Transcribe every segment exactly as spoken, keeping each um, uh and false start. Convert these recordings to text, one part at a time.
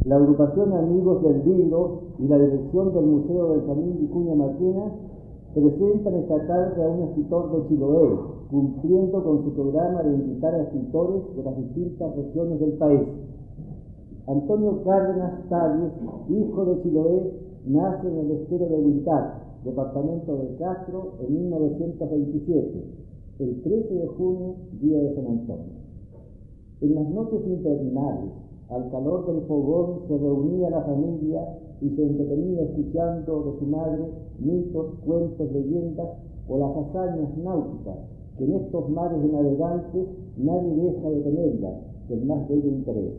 La agrupación Amigos del Libro y la dirección del Museo Benjamín Vicuña Maquena presentan esta tarde a un escritor de Chiloé, cumpliendo con su programa de invitar a escritores de las distintas regiones del país. Antonio Cárdenas Tales, hijo de Chiloé, nace en el estero de Huitar, departamento de Castro, en mil novecientos veintisiete, el trece de junio, día de San Antonio. En las noches invernales, al calor del fogón, se reunía la familia y se entretenía escuchando de su madre mitos, cuentos, leyendas o las hazañas náuticas, que en estos mares de navegantes nadie deja de tenerlas del más bello interés.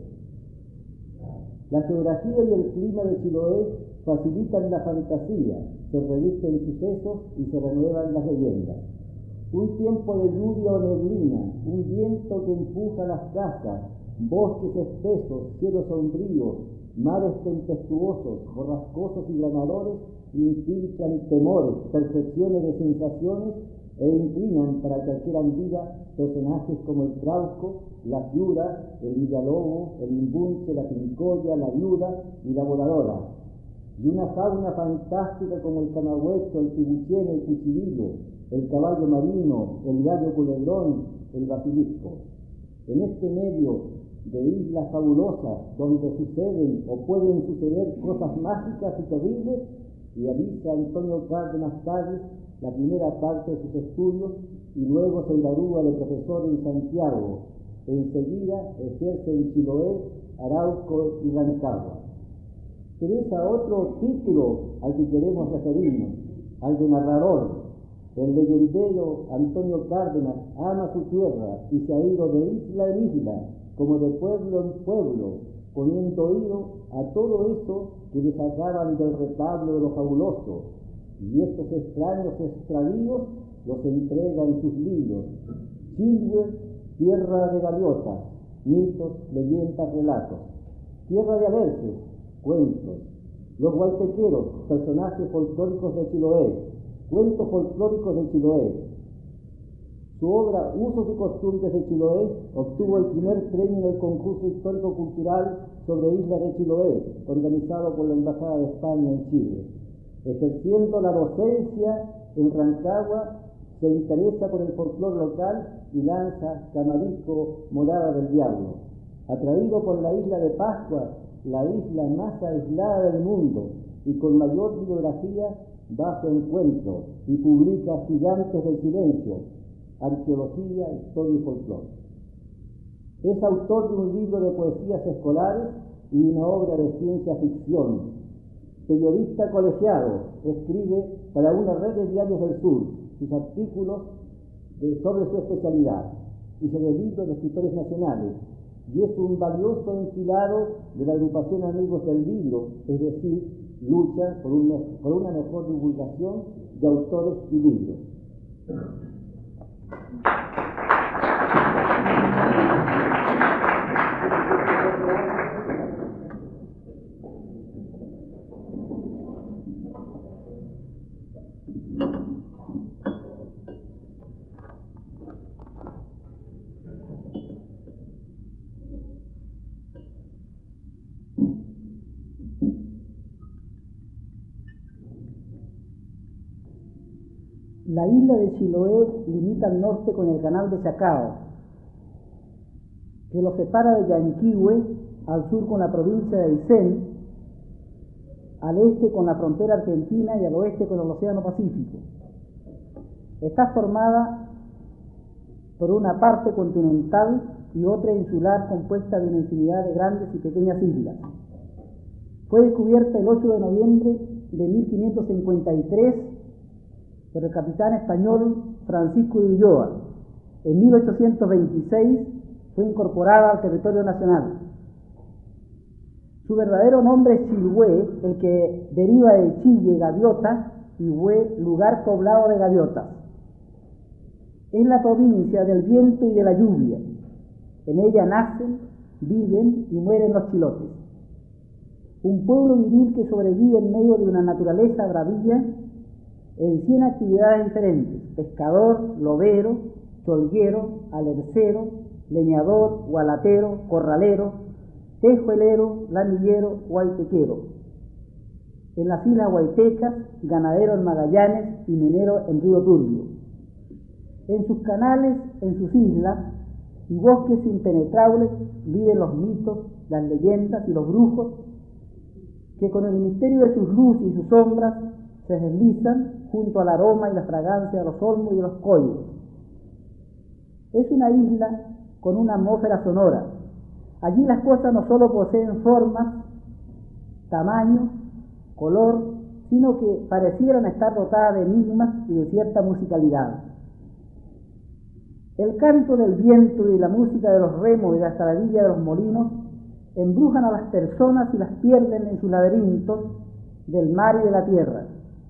La geografía y el clima de Chiloé facilitan la fantasía, se revisten sucesos y se renuevan las leyendas. Un tiempo de lluvia o neblina, un viento que empuja las casas, bosques espesos, cielos sombríos, mares tempestuosos, borrascosos y bramadores infiltran temores, percepciones de sensaciones e inclinan para que adquieran vida personajes como el Trauco, la Fiura, el Villalobo, el Imbunche, la Pincoya, la Viuda y la Voladora, y una fauna fantástica como el Camagüeso, el Tibuchén, el Cuchivilo, el caballo marino, el gallo culebrón, el basilisco. En este medio de islas fabulosas donde suceden o pueden suceder cosas mágicas y terribles, realiza Antonio Cárdenas Tales la primera parte de sus estudios y luego se gradúa de profesor en Santiago. Enseguida ejerce en Chiloé, Arauco y Rancagua. Pero es a otro título al que queremos referirnos, al de narrador. El leyendero Antonio Cárdenas ama su tierra y se ha ido de isla en isla, como de pueblo en pueblo, poniendo oído a todo eso que le sacaban del retablo de lo fabuloso, y estos extraños extravíos los entrega en sus libros: Chilhue, tierra de gaviotas, mitos, leyendas, relatos; Tierra de alerces, cuentos; Los guaytequeros, personajes folclóricos de Chiloé, cuentos folclóricos de Chiloé. Su obra Usos y costumbres de Chiloé obtuvo el primer premio en el concurso histórico-cultural sobre Islas de Chiloé, organizado por la Embajada de España en Chile. Ejerciendo la docencia en Rancagua, se interesa por el folclore local y lanza Camarisco, Morada del Diablo. Atraído por la isla de Pascua, la isla más aislada del mundo y con mayor bibliografía, va a su encuentro y publica Gigantes del Silencio, Arqueología, Historia y Folclore. Es autor de un libro de poesías escolares y una obra de ciencia ficción. Periodista colegiado, escribe para una red de diarios del sur sus artículos de, sobre su especialidad y sobre libros de escritores nacionales, y es un valioso enfilado de la agrupación Amigos del Libro, es decir, lucha por, un, por una mejor divulgación de autores y libros. La isla de Chiloé limita al norte con el canal de Chacao, que lo separa de Yanquihue, al sur con la provincia de Aysén, al este con la frontera argentina y al oeste con el Océano Pacífico. Está formada por una parte continental y otra insular compuesta de una infinidad de grandes y pequeñas islas. Fue descubierta el ocho de noviembre de mil quinientos cincuenta y tres por el capitán español Francisco de Ulloa. En mil ochocientos veintiséis fue incorporada al territorio nacional. Su verdadero nombre es Chilhue, el que deriva de Chille, gaviota, y Hue, lugar poblado de gaviotas. Es la provincia del viento y de la lluvia. En ella nacen, viven y mueren los chilotes. Un pueblo viril que sobrevive en medio de una naturaleza bravía en cien actividades diferentes: pescador, lobero, cholguero, alercero, leñador, gualatero, corralero, tejuelero, lamillero, guaitequero. En las islas Guaitecas, ganadero en Magallanes y minero en Río Turbio. En sus canales, en sus islas y bosques impenetrables viven los mitos, las leyendas y los brujos que con el misterio de sus luces y sus sombras se deslizan junto al aroma y la fragancia de los olmos y de los coyos. Es una isla con una atmósfera sonora. Allí las cosas no solo poseen formas, tamaño, color, sino que parecieran estar dotadas de enigmas y de cierta musicalidad. El canto del viento y la música de los remos y la taradilla de los molinos embrujan a las personas y las pierden en sus laberintos del mar y de la tierra.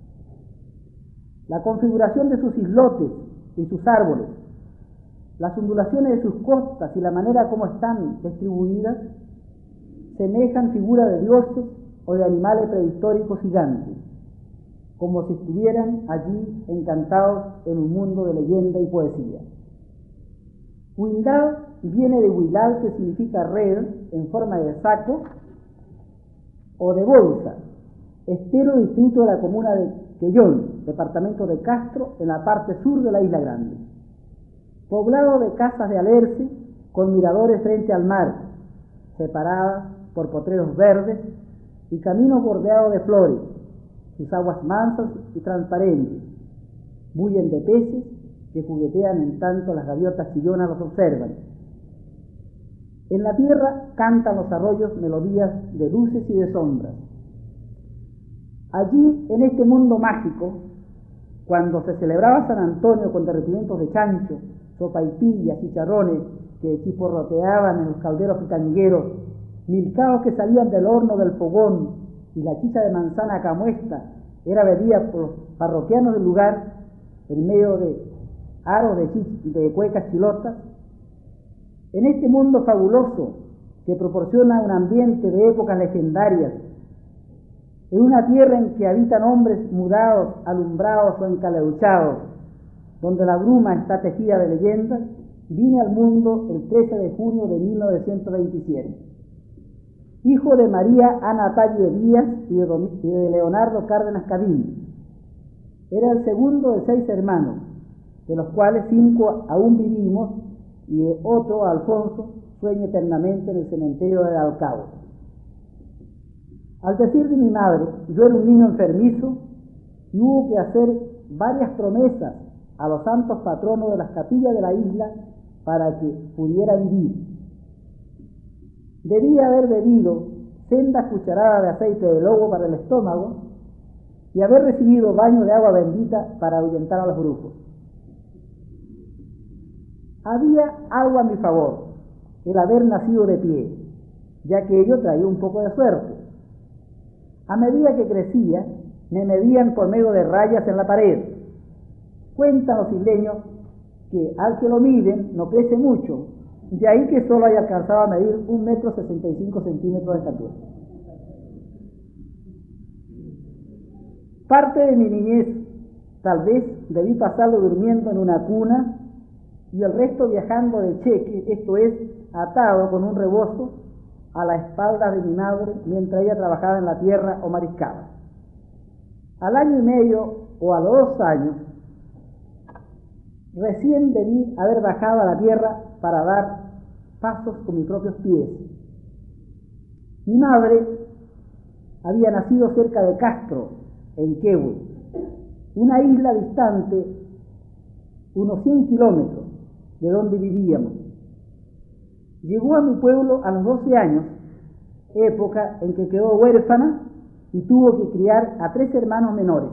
La configuración de sus islotes y sus árboles, las ondulaciones de sus costas y la manera como están distribuidas semejan figuras de dioses o de animales prehistóricos gigantes, como si estuvieran allí encantados en un mundo de leyenda y poesía. Huildad viene de huilal, que significa red en forma de saco o de bolsa, estero distrito de la comuna de Quellón, departamento de Castro, en la parte sur de la Isla Grande. Poblado de casas de alerce con miradores frente al mar, separadas por potreros verdes y caminos bordeados de flores, sus aguas mansas y transparentes, bullen de peces que juguetean en tanto las gaviotas chillonas los observan. En la tierra cantan los arroyos melodías de luces y de sombras. Allí, en este mundo mágico, cuando se celebraba San Antonio con derretimientos de chancho, sopaipillas, chicharrones que chisporroteaban en los calderos fritangueros, milcaos que salían del horno del fogón y la chicha de manzana camuesta era bebida por los parroquianos del lugar en medio de aros de, de cuecas chilotas. En este mundo fabuloso que proporciona un ambiente de épocas legendarias, en una tierra en que habitan hombres mudados, alumbrados o encaleuchados, donde la bruma está tejida de leyendas, vine al mundo el trece de junio de mil novecientos veintisiete. Hijo de María Ana Talle Díaz y de, y de Leonardo Cárdenas Cadín. Era el segundo de seis hermanos, de los cuales cinco aún vivimos y otro, Alfonso, sueña eternamente en el cementerio de Alcabo. Al decir de mi madre, yo era un niño enfermizo y hubo que hacer varias promesas a los santos patronos de las capillas de la isla para que pudiera vivir. Debía haber bebido sendas cucharadas de aceite de lobo para el estómago y haber recibido baño de agua bendita para ahuyentar a los brujos. Había algo a mi favor, el haber nacido de pie, ya que ello traía un poco de suerte. A medida que crecía, me medían por medio de rayas en la pared. Cuentan los isleños que al que lo miden no crece mucho, de ahí que solo haya alcanzado a medir un metro sesenta y cinco centímetros de estatura. Parte de mi niñez, tal vez, debí pasarlo durmiendo en una cuna y el resto viajando de cheque, esto es, atado con un rebozo a la espalda de mi madre mientras ella trabajaba en la tierra o mariscaba. Al año y medio o a los dos años, recién debí haber bajado a la tierra para dar pasos con mis propios pies. Mi madre había nacido cerca de Castro, en Quehue, una isla distante unos cien kilómetros de donde vivíamos. Llegó a mi pueblo a los doce años, época en que quedó huérfana y tuvo que criar a tres hermanos menores.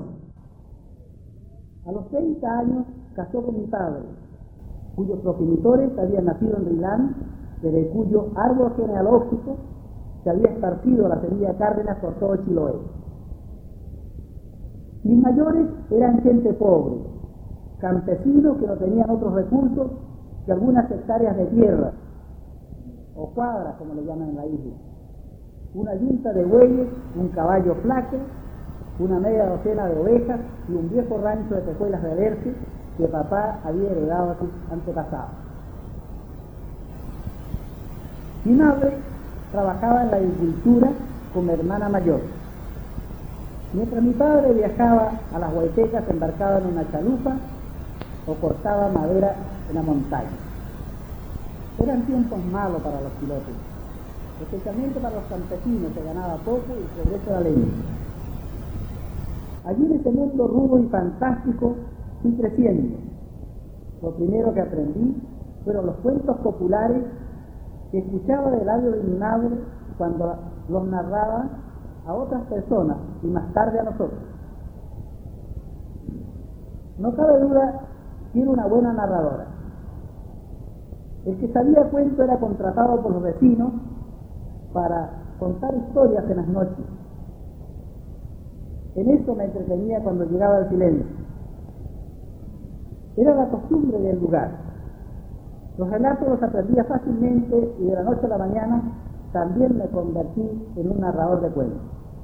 A los treinta años casó con mi padre, cuyos progenitores habían nacido en Rilán, desde cuyo árbol genealógico se había esparcido la semilla Cárdenas por todo Chiloé. Mis mayores eran gente pobre, campesinos que no tenían otros recursos que algunas hectáreas de tierra, o cuadras como le llaman en la isla, una yunta de bueyes, un caballo flaco, una media docena de ovejas y un viejo rancho de tejuelas de alerce que papá había heredado a sus antepasados. Mi madre trabajaba en la agricultura como hermana mayor. Mientras mi padre viajaba a las Huaytecas embarcado en una chalupa o cortaba madera en la montaña. Eran tiempos malos para los pilotos, especialmente para los campesinos, que ganaba poco y el progreso era lento. Allí en ese mundo rudo y fantástico fui creciendo. Lo primero que aprendí fueron los cuentos populares que escuchaba del labios de mi madre cuando los narraba a otras personas y más tarde a nosotros. No cabe duda que era una buena narradora. El que sabía cuento era contratado por los vecinos para contar historias en las noches. En eso me entretenía cuando llegaba el silencio. Era la costumbre del lugar. Los relatos los aprendía fácilmente y de la noche a la mañana también me convertí en un narrador de cuentos.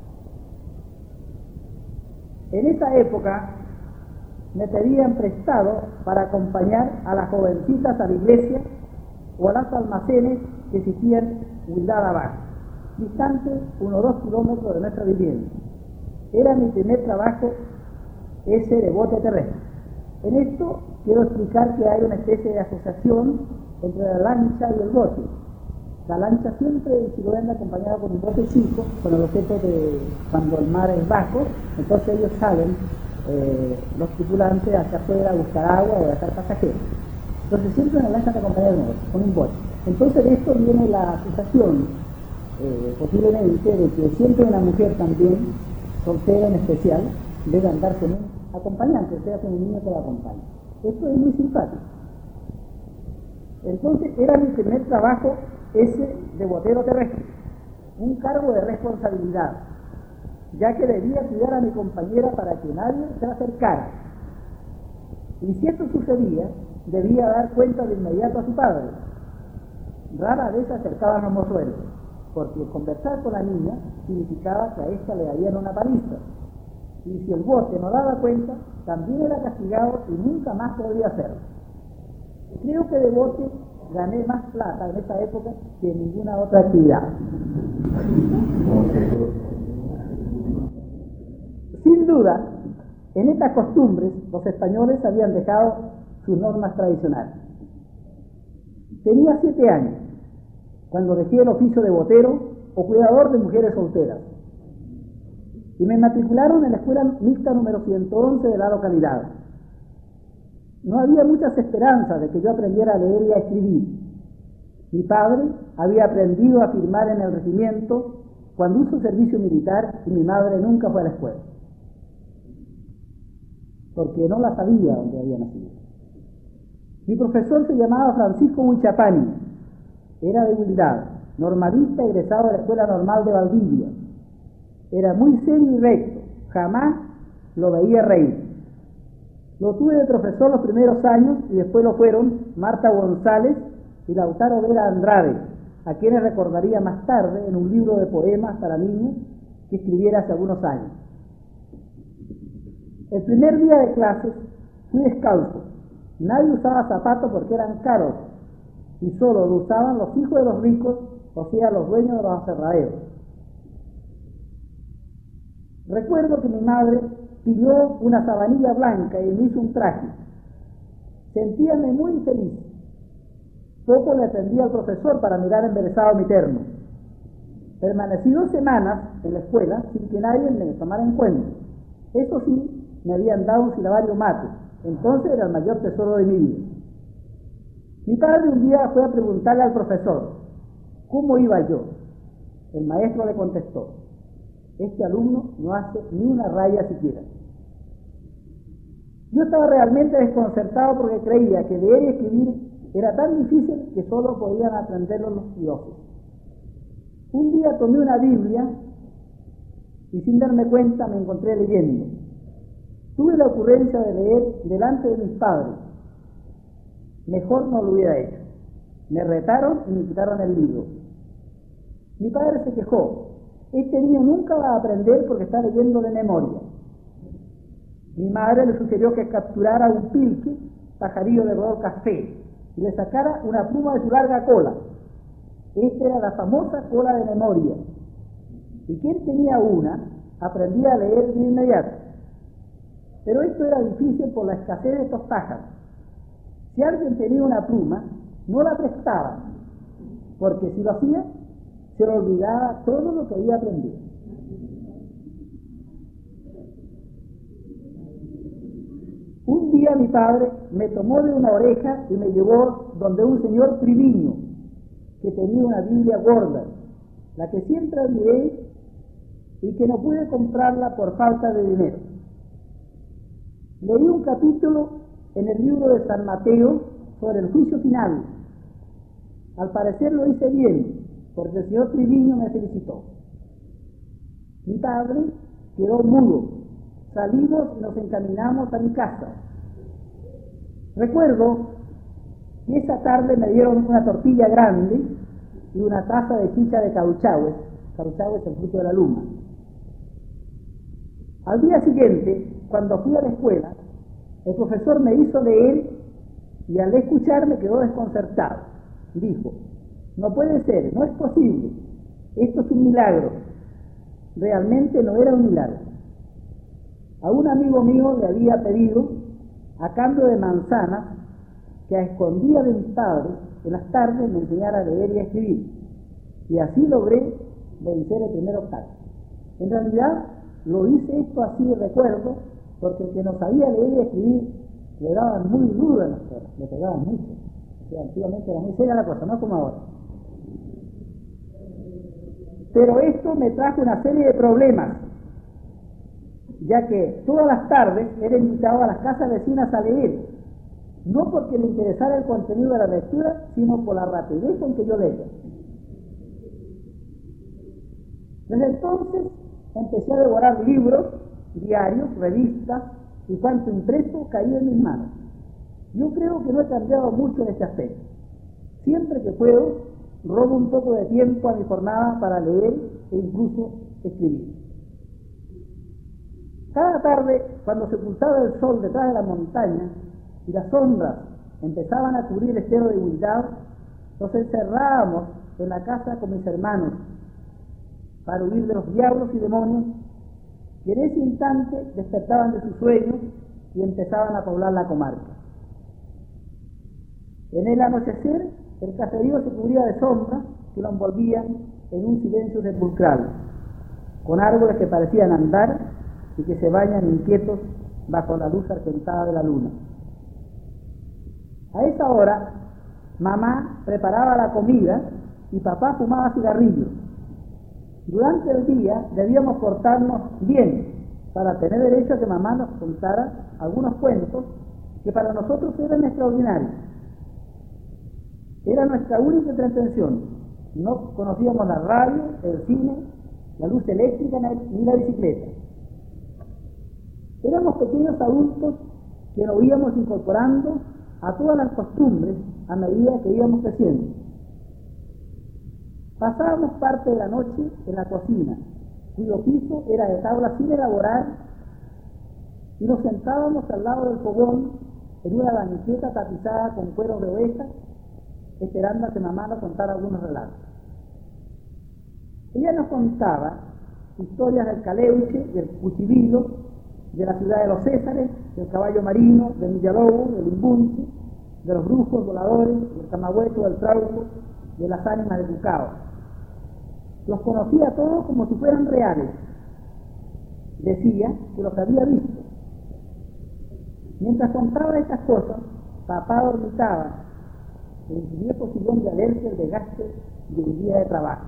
En esa época me pedían prestado para acompañar a las jovencitas a la iglesia o a los almacenes que existían en Huildad abajo, distantes unos dos kilómetros de nuestra vivienda. Era mi primer trabajo ese de bote terrestre. En esto quiero explicar que hay una especie de asociación entre la lancha y el bote. La lancha siempre si lo anda acompañada con un bote chico, con el objeto de cuando el mar es bajo, entonces ellos salen, eh, los tripulantes, hacia afuera a buscar agua o a dejar pasajeros. Entonces siempre la lancha está acompañada con un bote. Entonces de esto viene la acusación, eh, posiblemente, de que siempre una mujer también, soltera en especial, debe andar con un acompañante, sea con un niño que la acompañe. Esto es muy simpático. Entonces era mi primer trabajo ese de botero terrestre, un cargo de responsabilidad, ya que debía cuidar a mi compañera para que nadie se la acercara. Y si esto sucedía, debía dar cuenta de inmediato a su padre. Rara vez se acercaban los mozuelos, porque conversar con la niña significaba que a esta le darían una paliza. Y si el bote no daba cuenta, también era castigado y nunca más podría hacerlo. Creo que de bote gané más plata en esa época que en ninguna otra actividad. Sin duda, en estas costumbres los españoles habían dejado sus normas tradicionales. Tenía siete años cuando dejé el oficio de botero o cuidador de mujeres solteras y me matricularon en la escuela mixta número ciento once de la localidad. No había muchas esperanzas de que yo aprendiera a leer y a escribir. Mi padre había aprendido a firmar en el regimiento cuando hizo servicio militar y mi madre nunca fue a la escuela, porque no la sabía donde había nacido. Mi profesor se llamaba Francisco Huichapani, era de Huildad, normalista egresado de la Escuela Normal de Valdivia. Era muy serio y recto, jamás lo veía reír. Lo tuve de profesor los primeros años y después lo fueron Marta González y Lautaro Vera Andrade, a quienes recordaría más tarde en un libro de poemas para niños que escribiera hace algunos años. El primer día de clases fui descalzo. Nadie usaba zapatos porque eran caros y solo lo usaban los hijos de los ricos, o sea, los dueños de los aserraderos. Recuerdo que mi madre pidió una sabanilla blanca y me hizo un traje. Sentíame muy feliz. Poco le atendí al profesor para mirar embelesado mi terno. Permanecí dos semanas en la escuela sin que nadie me tomara en cuenta. Eso sí, me habían dado un silabario mate. Entonces era el mayor tesoro de mi vida. Mi padre un día fue a preguntarle al profesor cómo iba yo. El maestro le contestó: este alumno no hace ni una raya siquiera. Yo estaba realmente desconcertado porque creía que leer y escribir era tan difícil que solo podían aprenderlo los dioses. Un día tomé una Biblia y sin darme cuenta me encontré leyendo. Tuve la ocurrencia de leer delante de mis padres. Mejor no lo hubiera hecho. Me retaron y me quitaron el libro. Mi padre se quejó: este niño nunca va a aprender porque está leyendo de memoria. Mi madre le sugirió que capturara un pilque, pajarillo de color café, y le sacara una pluma de su larga cola. Esta era la famosa cola de memoria. Y quien tenía una, aprendía a leer de inmediato. Pero esto era difícil por la escasez de estos pájaros. Si alguien tenía una pluma, no la prestaba, porque si lo hacía, se le olvidaba todo lo que había aprendido. Un día mi padre me tomó de una oreja y me llevó donde un señor Triviño, que tenía una Biblia gorda, la que siempre admiré y que no pude comprarla por falta de dinero. Leí un capítulo en el libro de San Mateo sobre el juicio final. Al parecer lo hice bien, porque el señor Triviño me felicitó. Mi padre quedó mudo. Salimos y nos encaminamos a mi casa. Recuerdo que esa tarde me dieron una tortilla grande y una taza de chicha de cauchahue. Cauchahue es el fruto de la luma. Al día siguiente, cuando fui a la escuela, el profesor me hizo leer y al escucharme quedó desconcertado. Dijo: no puede ser, no es posible, esto es un milagro. Realmente no era un milagro. A un amigo mío le había pedido, a cambio de manzanas, que a escondidas de mis padres, en las tardes me enseñara a leer y a escribir. Y así logré vencer el primer obstáculo. En realidad, lo hice esto así, recuerdo, porque el que no sabía leer y escribir le daban muy duro en la escuela, le pegaban mucho. O sea, antiguamente era muy seria la cosa, no como ahora. Pero esto me trajo una serie de problemas, ya que todas las tardes era invitado a las casas vecinas a leer, no porque le interesara el contenido de la lectura, sino por la rapidez con que yo leía. Desde entonces empecé a devorar libros, diarios, revistas y cuanto impreso caía en mis manos. Yo creo que no he cambiado mucho en este aspecto. Siempre que puedo, robo un poco de tiempo a mi jornada para leer e incluso escribir. Cada tarde, cuando se ocultaba el sol detrás de la montaña y las sombras empezaban a cubrir el estero de Huildao, nos encerrábamos en la casa con mis hermanos para huir de los diablos y demonios que en ese instante despertaban de sus sueños y empezaban a poblar la comarca. En el anochecer, el caserío se cubría de sombras que lo envolvían en un silencio sepulcral, con árboles que parecían andar y que se bañan inquietos bajo la luz argentada de la luna. A esa hora, mamá preparaba la comida y papá fumaba cigarrillos. Durante el día debíamos portarnos bien para tener derecho a que mamá nos contara algunos cuentos que para nosotros eran extraordinarios. Era nuestra única entretención. No conocíamos la radio, el cine, la luz eléctrica ni la bicicleta. Éramos pequeños adultos que nos íbamos incorporando a todas las costumbres a medida que íbamos creciendo. Pasábamos parte de la noche en la cocina, cuyo piso era de tabla sin elaborar, y nos sentábamos al lado del fogón en una banqueta tapizada con cueros de oveja, esperando a que mamá nos contara algunos relatos. Ella nos contaba historias del Caleuche, del Cuchivilo, de la ciudad de los Césares, del caballo marino, del Millalobo, del Imbunche, de los brujos voladores, del Camagüeto, del Trauco, de las ánimas de Bucao. Los conocía todos como si fueran reales. Decía que los había visto. Mientras contaba estas cosas, papá dormitaba en su viejo sillón de alergia al desgaste de un día de trabajo.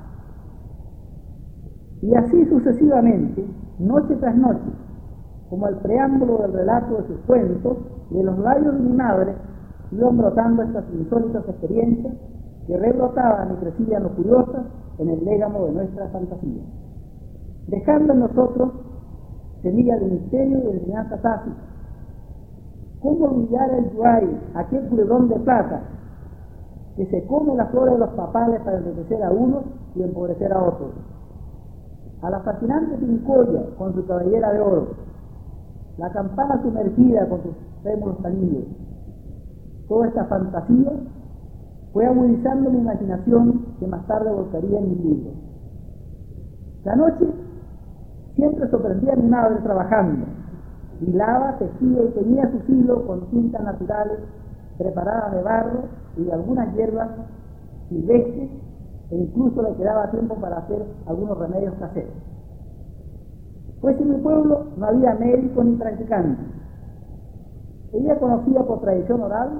Y así sucesivamente, noche tras noche, como el preámbulo del relato de sus cuentos, de los labios de mi madre iban brotando estas insólitas experiencias que rebrotaban y crecían lujuriosas en el légamo de nuestra fantasía, dejando en nosotros semillas de misterio y de enseñanza tácita. ¿Cómo olvidar el yuay, aquel culebrón de plata que se come las flores de los papales para enriquecer a unos y empobrecer a otros? A la fascinante pincoya con su cabellera de oro, la campana sumergida con sus trémulos anillos. Toda esta fantasía fue agudizando mi imaginación que más tarde volcaría en mis libros. La noche siempre sorprendía a mi madre trabajando. Hilaba, tejía y teñía sus hilos con tintas naturales preparadas de barro y de algunas hierbas silvestres, e incluso le quedaba tiempo para hacer algunos remedios caseros. Pues en mi pueblo no había médicos ni practicantes. Ella conocía por tradición oral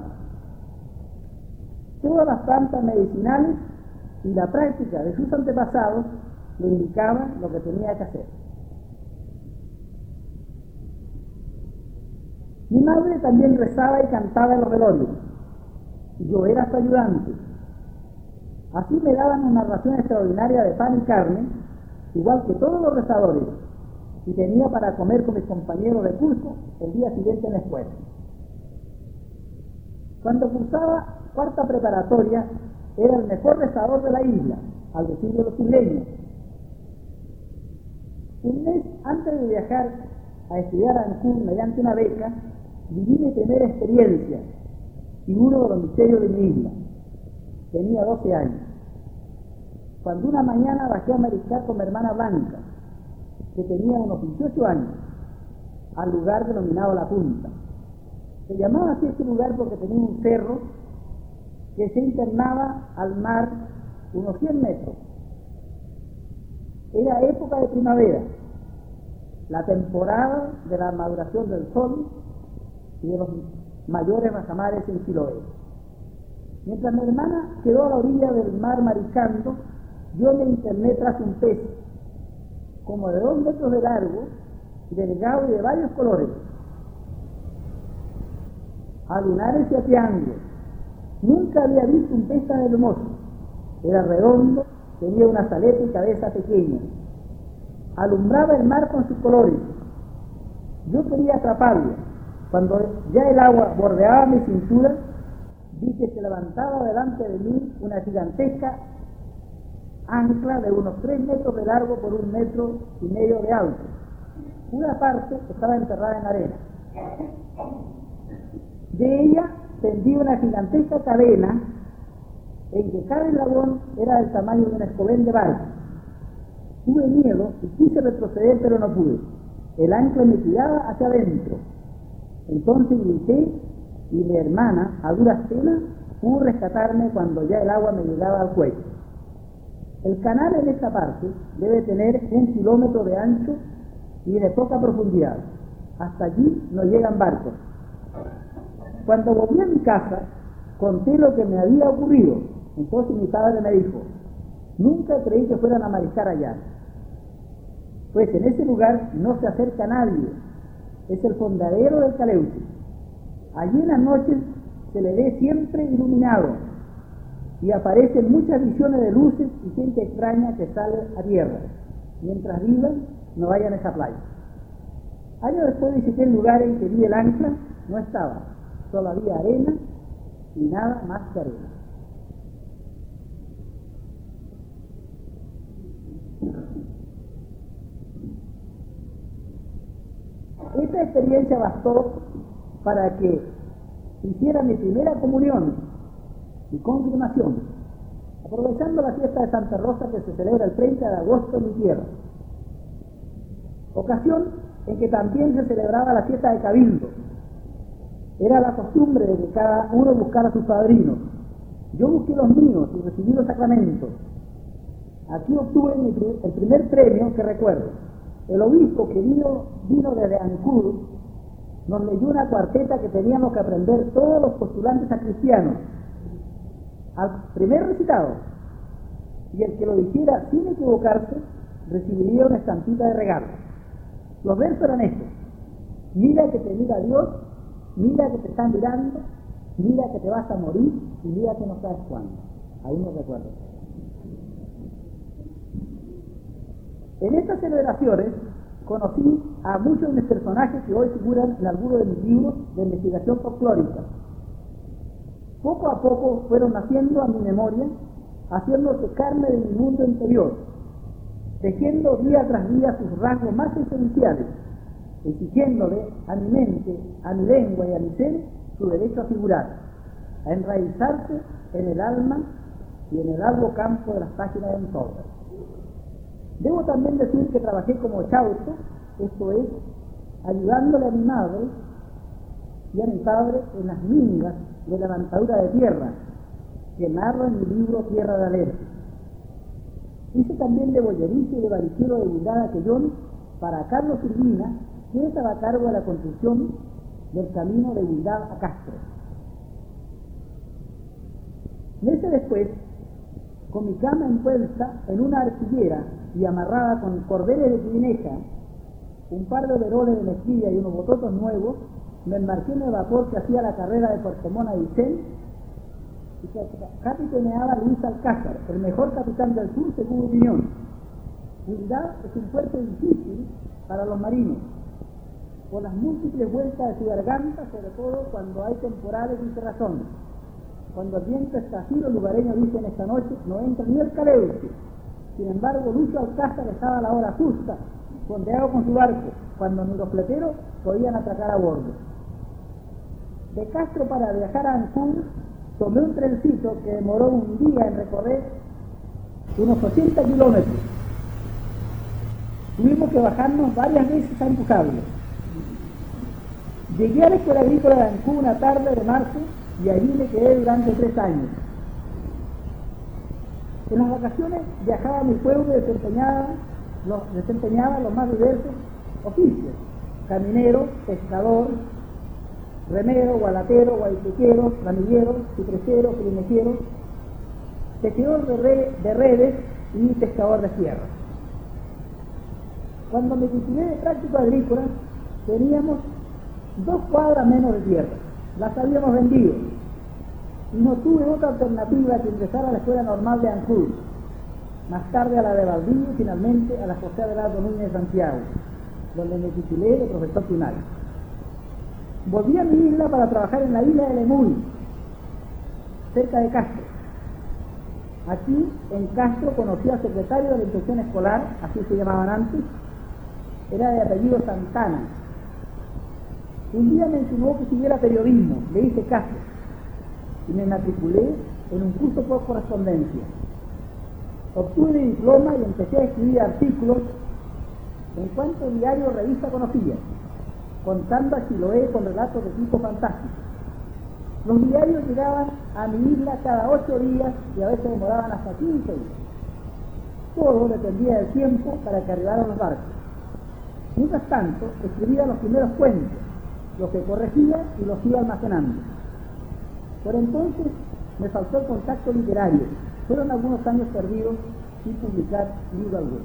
todas las plantas medicinales y la práctica de sus antepasados le indicaba lo que tenía que hacer. Mi madre también rezaba y cantaba en los velorios, y yo era su ayudante. Así me daban una ración extraordinaria de pan y carne, igual que todos los rezadores, y tenía para comer con mis compañeros de curso el día siguiente en la escuela. Cuando cursaba cuarta preparatoria, era el mejor rezador de la isla, al decir de los isleños. Un mes antes de viajar a estudiar a Ancún mediante una beca, viví mi primera experiencia y uno de los misterios de mi isla. Tenía doce años. Cuando una mañana bajé a mariscar con mi hermana Blanca, que tenía unos dieciocho años, al lugar denominado La Punta. Se llamaba así este lugar porque tenía un cerro que se internaba al mar unos cien metros. Era época de primavera, la temporada de la maduración del sol y de los mayores bajamares en Chiloé. Mientras mi hermana quedó a la orilla del mar mariscando, yo me interné tras un pez, como de dos metros de largo, delgado y de varios colores, a lunares y a triángulos. Nunca había visto un pez tan hermoso. Era redondo, tenía una aleta y cabeza pequeña. Alumbraba el mar con sus colores. Yo quería atraparlo. Cuando ya el agua bordeaba mi cintura, vi que se levantaba delante de mí una gigantesca ancla de unos tres metros de largo por un metro y medio de alto. Una parte estaba enterrada en arena. De ella pendía una gigantesca cadena en que cada eslabón era del tamaño de un escobén de barco. Tuve miedo y quise retroceder, pero no pude. El ancla me tiraba hacia adentro. Entonces grité y mi hermana, a duras penas, pudo rescatarme cuando ya el agua me llegaba al cuello. El canal en esta parte debe tener un kilómetro de ancho y de poca profundidad. Hasta allí no llegan barcos. Cuando volví a mi casa, conté lo que me había ocurrido. Entonces mi padre me dijo: nunca creí que fueran a mariscar allá, pues en ese lugar no se acerca nadie. Es el fondadero del Caleuche. Allí en las noches se le ve siempre iluminado y aparecen muchas visiones de luces y gente extraña que sale a tierra. Mientras vivan, no vayan a esa playa. Años después visité el lugar en que vi el ancla. No estaba, solo había arena y nada más que arena. Esta experiencia bastó para que hiciera mi primera comunión y confirmación, aprovechando la fiesta de Santa Rosa que se celebra el treinta de agosto en mi tierra, ocasión en que también se celebraba la fiesta de Cabildo. Era la costumbre de que cada uno buscara a sus padrinos. Yo busqué los míos y recibí los sacramentos. Aquí obtuve mi, el primer premio que recuerdo. El obispo, que vino, vino desde Ancud, nos leyó una cuarteta que teníamos que aprender todos los postulantes a cristianos al primer recitado, y el que lo dijera sin equivocarse recibiría una estampita de regalo. Los versos eran estos: mira que te mira Dios, mira que te están mirando, mira que te vas a morir y mira que no sabes cuándo. Ahí me recuerdo. En estas celebraciones conocí a muchos de mis personajes que hoy figuran en algunos de mis libros de investigación folclórica. Poco a poco fueron naciendo a mi memoria, haciéndose carne de mi mundo interior, tejiendo día tras día sus rasgos más esenciales, exigiéndole a mi mente, a mi lengua y a mi ser su derecho a figurar, a enraizarse en el alma y en el largo campo de las páginas de un todo. Debo también decir que trabajé como chauto, esto es, ayudándole a mi madre y a mi padre en las mingas de levantadura de tierra, que narro en mi libro Tierra de Alerta. Hice también de boyerizo y de bariquero de Vildada Aquellón para Carlos Urbina, que estaba a cargo de la construcción del camino de Vildada a Castro. Meses después, con mi cama envuelta en una artillera y amarrada con cordeles de Quineja, un par de overoles de mezquilla y unos bototos nuevos, me embarqué en el vapor que hacía la carrera de Puerto Montt a Vicente y que capitaneaba Luis Alcázar, el mejor capitán del sur según mi opinión. Vildada es un puerto difícil para los marinos, por las múltiples vueltas de su garganta, sobre todo cuando hay temporales y cerrazones. Cuando el viento está así, los lugareños dicen esta noche no entra ni el Caleuche. Sin embargo, Lucio Alcázar estaba a la hora justa, fondeado con su barco, cuando ni los fleteros podían atracar a bordo. De Castro para viajar a Ancud, tomé un trencito que demoró un día en recorrer unos ochenta kilómetros. Tuvimos que bajarnos varias veces a empujarlo. Llegué a la escuela agrícola de Ancud una tarde de marzo y allí me quedé durante tres años. En las vacaciones viajaba a mi pueblo y desempeñaba los, desempeñaba los más diversos oficios: caminero, pescador, remero, gualatero, guaytequero, ramillero, cipresero, clinejero, tejedor de, re, de redes y pescador de tierra. Cuando me titulé de práctico agrícola, teníamos dos cuadras menos de tierra. Las habíamos vendido y no tuve otra alternativa que ingresar a la escuela normal de Ancud, más tarde a la de Valdivia y finalmente a la José Abelardo Núñez de Santiago, donde me titulé de profesor primario. Volví a mi isla para trabajar en la isla de Lemuy, cerca de Castro. Aquí, en Castro, conocí al secretario de la Inspección Escolar, así se llamaban antes, era de apellido Santana. Un día me insinuó que siguiera periodismo, le hice caso y me matriculé en un curso por correspondencia. Obtuve mi diploma y empecé a escribir artículos en cuanto diario o revista conocía, contando a Chiloé con relatos de tipo fantástico. Los diarios llegaban a mi isla cada ocho días y a veces demoraban hasta quince días. Todo dependía del tiempo para que arribaran los barcos. Mientras tanto, escribía los primeros cuentos, los que corregía y los iba almacenando. Por entonces me faltó el contacto literario. Fueron algunos años perdidos sin publicar libro alguno.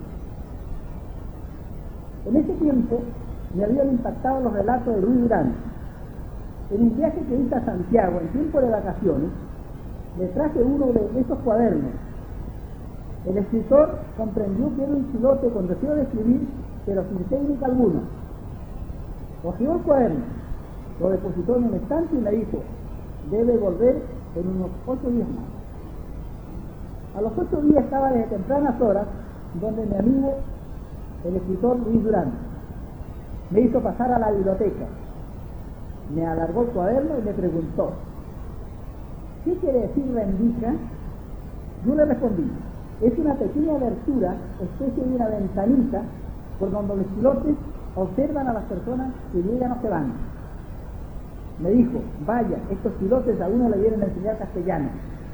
En ese tiempo me habían impactado los relatos de Luis Durán. En un viaje que hice a Santiago en tiempo de vacaciones, le traje uno de esos cuadernos. El escritor comprendió que era un chilote con deseo de escribir, pero sin técnica alguna. Cogió el cuaderno, lo depositó en un estante y me dijo: debe volver en unos ocho días más. A los ocho días estaba desde tempranas horas donde mi amigo, el escritor Luis Durán, me hizo pasar a la biblioteca. Me alargó el cuaderno y me preguntó: ¿qué quiere decir rendija? Yo le respondí: es una pequeña abertura, especie de una ventanita, por donde los pilotes observan a las personas que llegan o se van. Me dijo: vaya, estos pilotes a uno le vienen a enseñar castellano.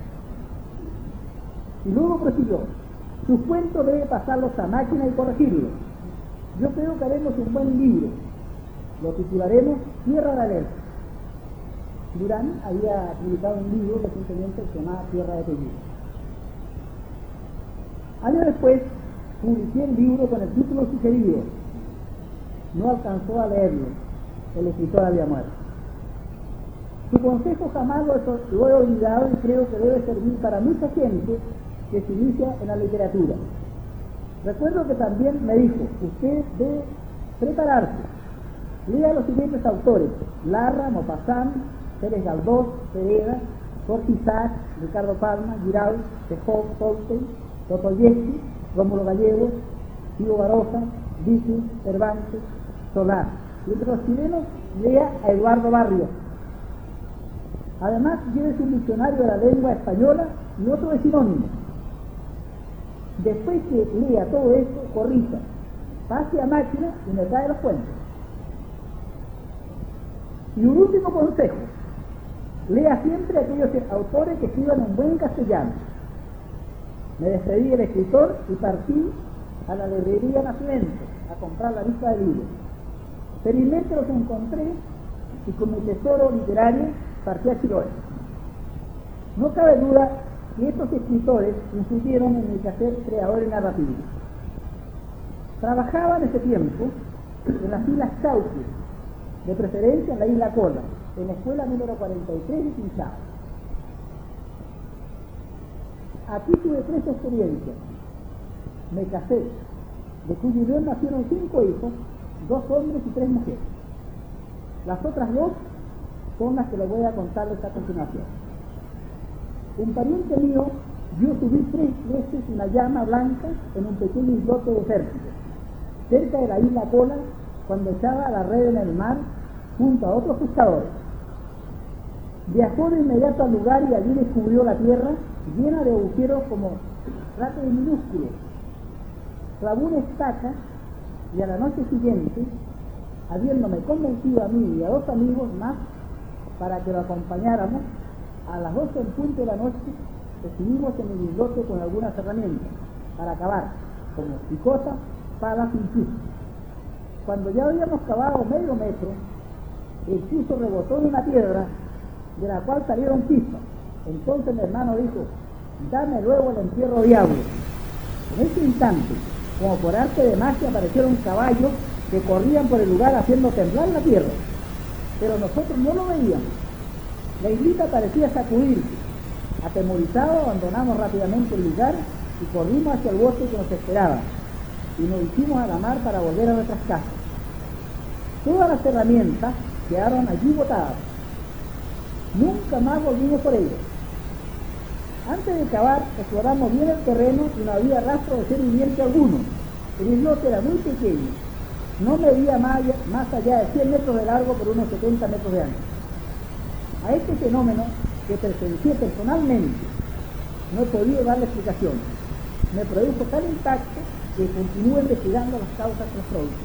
Y luego prosiguió: sus cuentos debe pasarlos a máquina y corregirlos. Yo creo que haremos un buen libro. Lo titularemos Tierra de Alerta. Durán había publicado un libro recientemente que se llamaba Tierra de Peligro. Años después publiqué el libro con el título sugerido. No alcanzó a leerlo. El escritor había muerto. Su consejo jamás lo, lo he olvidado y creo que debe servir para mucha gente que se inicia en la literatura. Recuerdo que también me dijo: usted debe prepararse. Lea los siguientes autores: Larra, Maupassant, Pérez Galdós, Pereda, Jorge Isaac, Ricardo Palma, Giral, Tejó, Tolstoy, Dostoyevsky, Rómulo Gallegos, Pío Baroja, Dickens, Cervantes, Solá. Y entre los chilenos, lea a Eduardo Barrios. Además, llévese un diccionario de la lengua española y otro de sinónimos. Después que lea todo esto, corrija, pase a máquina y me trae los cuentos. Y un último consejo: lea siempre aquellos autores que escriban en buen castellano. Me despedí del escritor y partí a la librería Nacimiento a comprar la lista de libros. Felizmente los encontré y con mi tesoro literario partí a Chiloé. No cabe duda que estos escritores influyeron en mi quehacer creador y narrativo. Trabajaba en ese tiempo en las Islas Chauques, de preferencia en la Isla Cola, en la escuela número cuarenta y tres de Quinchao. Aquí tuve tres experiencias. Me casé, de cuya unión nacieron cinco hijos, dos hombres y tres mujeres. Las otras dos son las que les voy a contarles a continuación. Un pariente mío vio subir tres veces una llama blanca en un pequeño islote desértico, cerca de la isla Cola, cuando echaba la red en el mar junto a otros pescadores. Viajó de inmediato al lugar y allí descubrió la tierra llena de agujeros como cráteres minúsculos. Clavó una estaca y a la noche siguiente, habiéndome convencido a mí y a dos amigos más para que lo acompañáramos, a las doce en punto de la noche estuvimos en el islote con algunas herramientas para cavar, como picosas, palas y chuzo. Cuando ya habíamos cavado medio metro, el chuzo rebotó en una piedra de la cual salieron chispas. Entonces mi hermano dijo: dame luego el entierro diablo. En ese instante, como por arte de magia, aparecieron caballos que corrían por el lugar haciendo temblar la tierra, pero nosotros no lo veíamos. La islita parecía sacudirse. Atemorizados, abandonamos rápidamente el lugar y corrimos hacia el bosque que nos esperaba, y nos hicimos a la mar para volver a nuestras casas. Todas las herramientas quedaron allí botadas. Nunca más volvimos por ellas. Antes de cavar, exploramos bien el terreno y no había rastro de ser viviente alguno. El islote era muy pequeño, no medía más allá, más allá de cien metros de largo por unos setenta metros de ancho. A este fenómeno, que presencié personalmente, no he podido darle explicación. Me produjo tal impacto que continúo investigando las causas que los producen.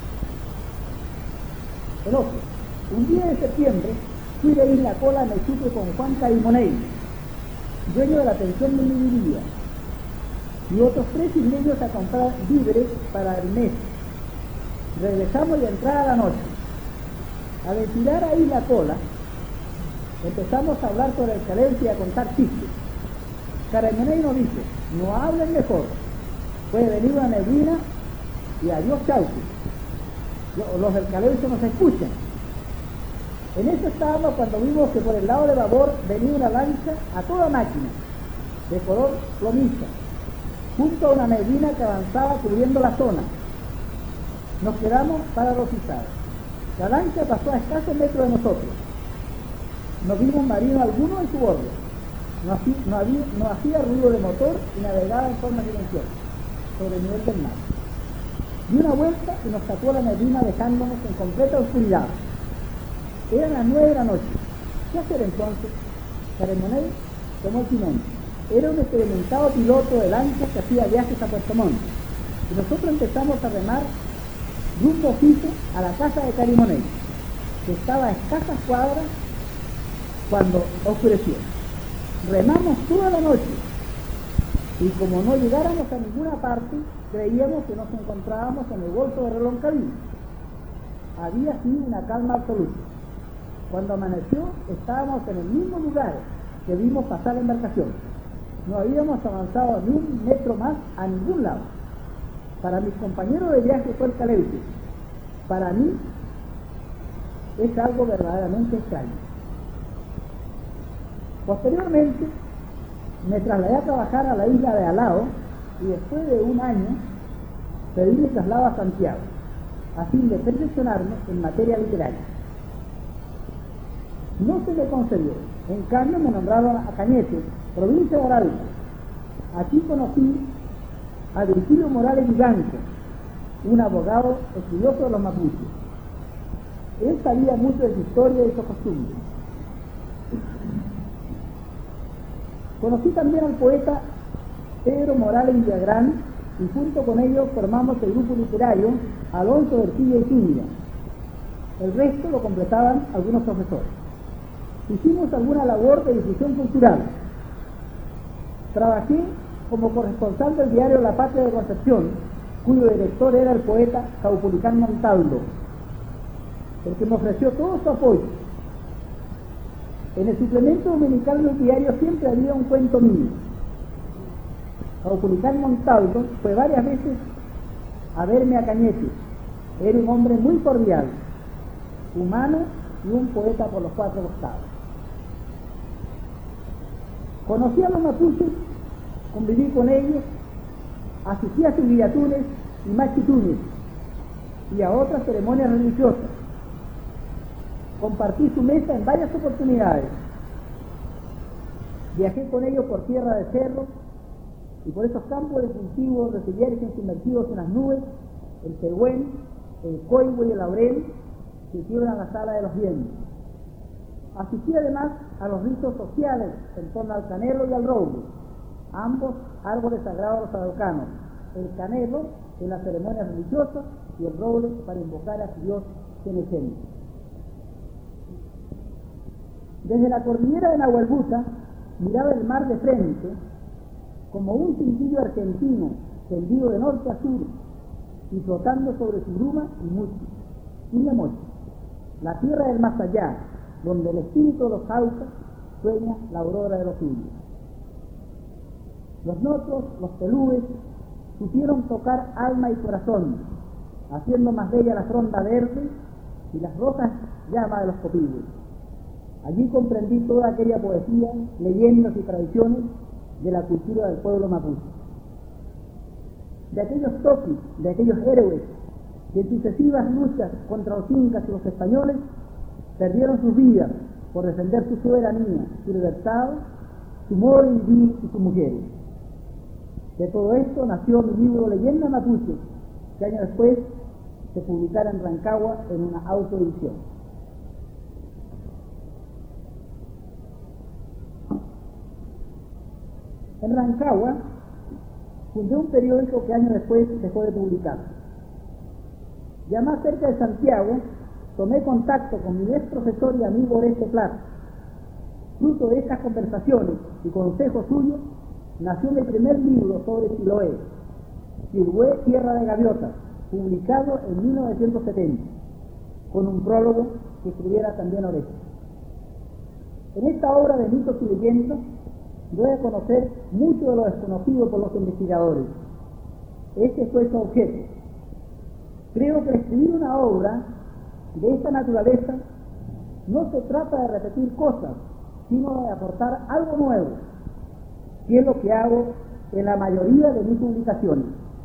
El otro, un día de septiembre, fui de Isla Cola en el sitio con Juan Carimoney, dueño de la pensión de mi librería, y otros tres isleños a comprar víveres para el mes. Regresamos y entrada la noche. Al desfilar a Isla Cola, empezamos a hablar sobre el Caleuche y a contar chistes. Carimoney nos dice: no hablen mejor, puede venir una neblina y adiós Chauque. Los del Caleuche nos escuchan. En eso estábamos cuando vimos que por el lado de babor venía una lancha a toda máquina, de color plomiza, junto a una neblina que avanzaba cubriendo la zona. Nos quedamos paralizados. La lancha pasó a escasos metros de nosotros. No vimos marino alguno en su borde. No hacía, no, había, no hacía ruido de motor y navegaba en forma silenciosa sobre el nivel del mar. Di una vuelta y nos sacó la neblina dejándonos en completa oscuridad. Eran las nueve de la noche. ¿Qué hacer entonces? Carimoney tomó el timón. Era un experimentado piloto de lanchas que hacía viajes a Puerto Montt. Y nosotros empezamos a remar rumbo fijo a la casa de Carimoney, que estaba a escasas cuadras cuando oscureció. Remamos toda la noche y como no llegáramos a ninguna parte, creíamos que nos encontrábamos en el golfo de Reloncaví. Había sí una calma absoluta. Cuando amaneció, estábamos en el mismo lugar que vimos pasar la embarcación. No habíamos avanzado ni un metro más a ningún lado. Para mis compañeros de viaje fue el Caleuche. Para mí es algo verdaderamente extraño. Posteriormente me trasladé a trabajar a la isla de Alao y después de un año pedí mi traslado a Santiago a fin de perfeccionarme en materia literaria. No se me concedió. En cambio me nombraron a Cañete, provincia de Arábica. Aquí conocí a Virgilio Morales Vivanco, un abogado estudioso de los mapuches. Él sabía mucho de su historia y de sus costumbres. Conocí también al poeta Pedro Morales Villagrán y junto con ellos formamos el grupo literario Alonso de Ercilla y Zúñiga. El resto lo completaban algunos profesores. Hicimos alguna labor de difusión cultural. Trabajé como corresponsal del diario La Patria de Concepción, cuyo director era el poeta Caupolicán Montaldo, el que me ofreció todo su apoyo. En el suplemento dominical del diario siempre había un cuento mío. Caupolicán Montaldo fue varias veces a verme a Cañete. Era un hombre muy cordial, humano y un poeta por los cuatro costados. Conocí a los mapuches, conviví con ellos, asistí a sus guillatunes y machitunes y a otras ceremonias religiosas. Compartí su mesa en varias oportunidades. Viajé con ellos por tierra de cerro y por esos campos de cultivos resilientes sumergidos en las nubes, el Tehuén, el Coihue y el Laurel que quiebran la sala de los vientos. Asistí además a los ritos sociales en torno al canelo y al roble, ambos árboles sagrados a los araucanos, el canelo en las ceremonias religiosas y el roble para invocar a su Dios Cenecén. Desde la cordillera de Nahuelbuta miraba el mar de frente como un cintillo argentino tendido de norte a sur y flotando sobre su bruma y mucho, y la mocha, la tierra del más allá, donde el espíritu de los Jaucas sueña la aurora de los indios. Los notros, los pelúes, supieron tocar alma y corazón, haciendo más bella la fronda verde y las rojas llamas de los copillos. Allí comprendí toda aquella poesía, leyendas y tradiciones de la cultura del pueblo mapuche. De aquellos toquis, de aquellos héroes que en sucesivas luchas contra los incas y los españoles perdieron sus vidas por defender su soberanía, su libertad, su modo de vivir y sus mujeres. De todo esto nació mi libro Leyenda Mapuche, que años después se publicara en Rancagua en una autoedición. En Rancagua fundé un periódico que años después dejó de publicar. Ya más cerca de Santiago, tomé contacto con mi ex profesor y amigo Oreste Plata. Fruto de estas conversaciones y consejos suyos, nació mi primer libro sobre Chiloé, Chiloé, Tierra de Gaviotas, publicado en mil novecientos setenta, con un prólogo que escribiera también Oreste. En esta obra de mitos y leyendas, doy a conocer mucho de lo desconocido por los investigadores. Este fue su objeto. Creo que escribir una obra de esta naturaleza no se trata de repetir cosas, sino de aportar algo nuevo, que es lo que hago en la mayoría de mis publicaciones.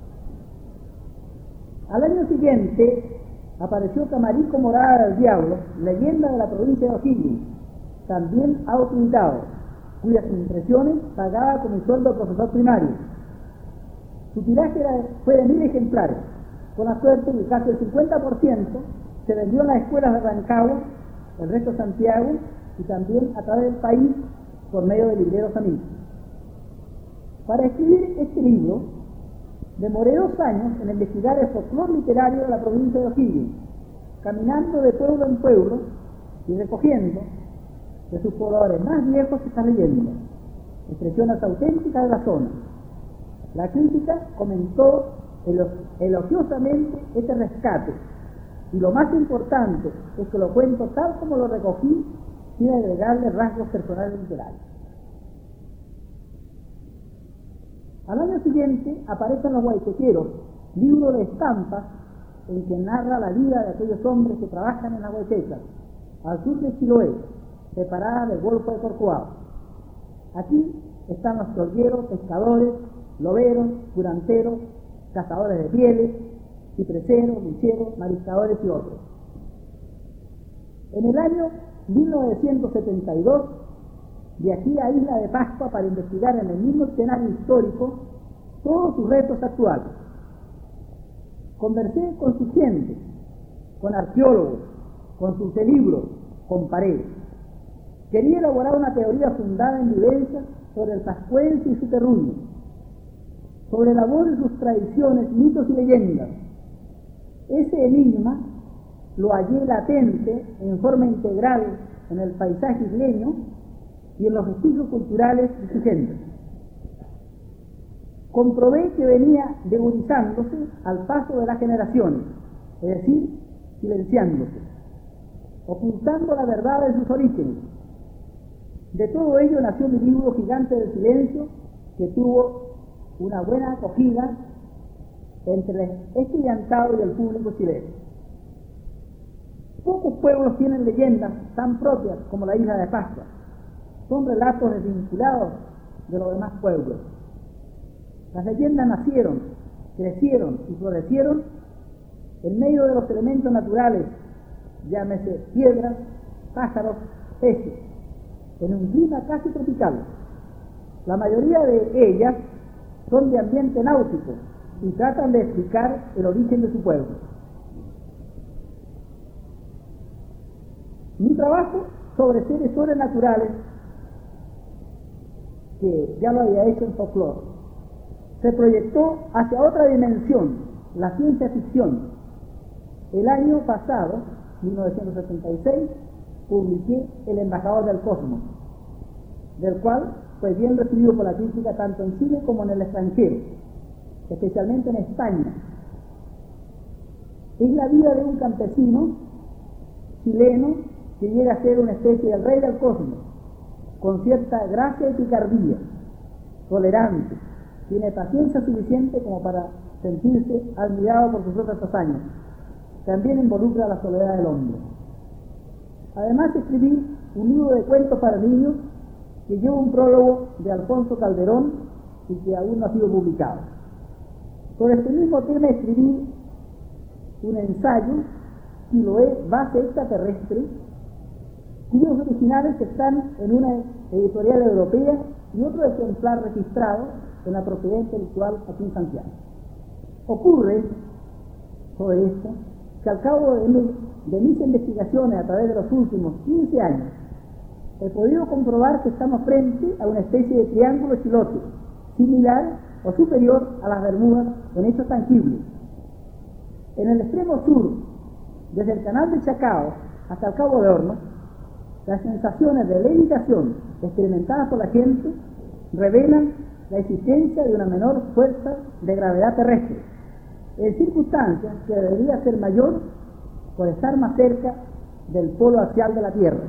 Al año siguiente apareció Camarico Morada del Diablo, leyenda de la provincia de O'Higgins, también autoeditado, cuyas impresiones pagaba con mi sueldo de profesor primario. Su tiraje era, fue de mil ejemplares, con la suerte de que casi el cincuenta por ciento se vendió en las escuelas de Rancagua, el resto de Santiago y también a través del país por medio de libreros amigos. Para escribir este libro, demoré dos años en investigar el folclore literario de la provincia de O'Higgins, caminando de pueblo en pueblo y recogiendo de sus pobladores más viejos estas leyendas, expresiones auténticas de la zona. La crítica comentó elogiosamente este rescate, y lo más importante es que lo cuento tal como lo recogí, sin agregarle rasgos personales literarios. Al año siguiente aparecen Los Guayquequeros, libro de estampas en que narra la vida de aquellos hombres que trabajan en las Guayquecas, al sur de Chiloé, separada del Golfo de Corcovado. Aquí están los tolgueros, pescadores, loberos, curanteros, cazadores de pieles, cipreseros, licheros, mariscadores y otros. En el año mil novecientos setenta y dos viajé a Isla de Pascua para investigar en el mismo escenario histórico todos sus retos actuales. Conversé con su gente, con arqueólogos, consulté libros, comparé. Quería elaborar una teoría fundada en vivencias sobre el pascuense y su terruño, sobre el labor de sus tradiciones, mitos y leyendas. Ese enigma lo hallé latente en forma integral en el paisaje isleño y en los vestigios culturales de su gente. Comprobé que venía degudizándose al paso de las generaciones, es decir, silenciándose, ocultando la verdad de sus orígenes. De todo ello nació mi libro Gigante del Silencio, que tuvo una buena acogida entre el estudiantado y el público chileno. Pocos pueblos tienen leyendas tan propias como la isla de Pascua. Son relatos desvinculados de los demás pueblos. Las leyendas nacieron, crecieron y florecieron en medio de los elementos naturales, llámese piedras, pájaros, peces, en un clima casi tropical. La mayoría de ellas son de ambiente náutico y tratan de explicar el origen de su pueblo. Mi trabajo sobre seres sobrenaturales, que ya lo había hecho en folclore, se proyectó hacia otra dimensión, la ciencia ficción. El año pasado, mil novecientos setenta y seis, publiqué El Embajador del Cosmos, del cual fue bien recibido por la crítica tanto en Chile como en el extranjero, especialmente en España. Es la vida de un campesino chileno que llega a ser una especie del rey del cosmos, con cierta gracia y picardía, tolerante, tiene paciencia suficiente como para sentirse admirado por sus otras hazañas. También involucra la soledad del hombre. Además escribí un libro de cuentos para niños que lleva un prólogo de Alfonso Calderón y que aún no ha sido publicado. Sobre este mismo tema escribí un ensayo, Siloé, base extraterrestre, cuyos originales están en una editorial europea y otro ejemplar registrado en la propiedad intelectual aquí en Santiago. Ocurre sobre esto que al cabo de, mi, de mis investigaciones a través de los últimos quince años he podido comprobar que estamos frente a una especie de triángulo chilote, similar o superior a las Bermudas en hechos tangibles. En el extremo sur, desde el canal de Chacao hasta el Cabo de Hornos, las sensaciones de levitación experimentadas por la gente revelan la existencia de una menor fuerza de gravedad terrestre, en circunstancias que debería ser mayor por estar más cerca del polo axial de la Tierra.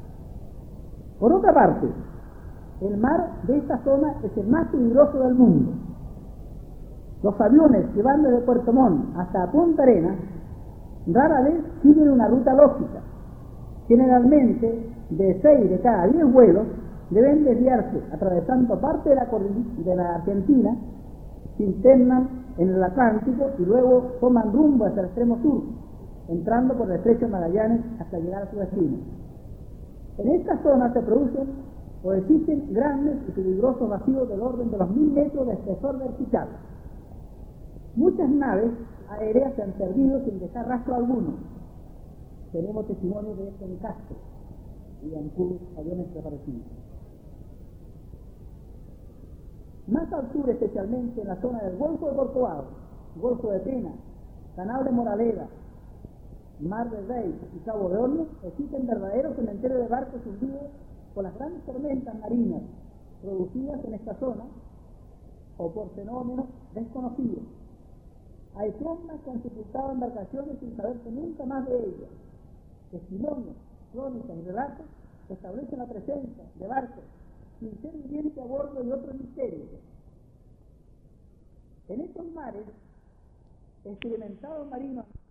Por otra parte, el mar de esta zona es el más peligroso del mundo. Los aviones que van desde Puerto Montt hasta Punta Arenas rara vez siguen una ruta lógica. Generalmente, de seis de cada diez vuelos deben desviarse atravesando parte de la, de la Argentina, se internan en el Atlántico y luego toman rumbo hacia el extremo sur, entrando por el estrecho de Magallanes hasta llegar a su destino. En esta zona se producen o existen grandes y peligrosos vacíos del orden de los mil metros de espesor vertical. Muchas naves aéreas se han perdido sin dejar rastro alguno. Tenemos testimonio de esto en Castro y en Cuba, aviones desaparecidos. Más al sur, especialmente en la zona del Golfo de Corcovado, Golfo de Pena, Canal de Moraleda, Mar del Rey y Cabo de Hornos, existen verdaderos cementerios de barcos hundidos por las grandes tormentas marinas producidas en esta zona o por fenómenos desconocidos. Hay trombas que han sepultado embarcaciones sin saberse nunca más de ellas. Testimonios, crónicas y relatos establecen la presencia de barcos sin ser viviente a bordo y otros misterios. En estos mares, experimentados marinos